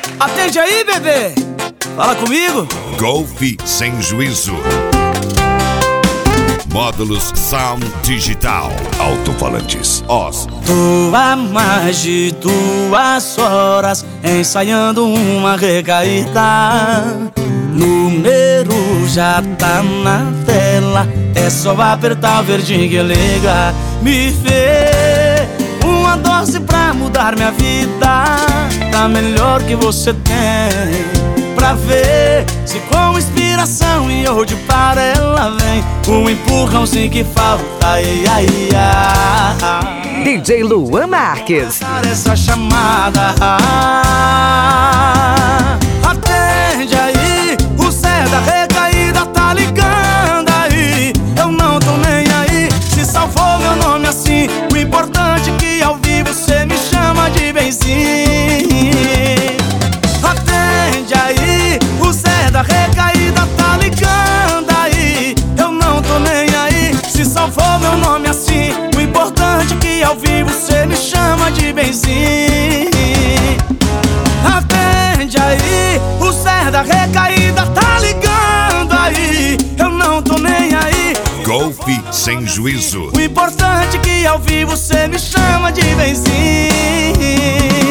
Atende aí, bebê. Fala comigo. Golf Sem Juízo. Módulos Sound Digital. Alto-falantes OS. Tô há mais de 2 horas ensaiando uma recaída. Número já tá na tela, é só apertar o verdinho que liga. Me vê uma dose pra mudar minha vida, tá melhor que você tem. Pra ver se com inspiração e hoje para ela vem um empurrãozinho que falta. Ai, ai, ai. DJ Luan Marques. Essa chamada. Atende aí, o Zé da recaída tá ligando aí. Eu não tô nem aí, se salvou meu nome assim. O importante é que ao vivo você me chama de benzinho. Atende aí, o Zé da recaída tá ligando aí. Eu não tô nem aí, se salvou meu nome assim. O importante é que ao vivo você me chama de benzinho. Atende aí, o Zé da recaída tá ligando aí. Eu não tô nem aí. Golf Sem Juízo. O importante é que ao vivo você me chama de benzinho.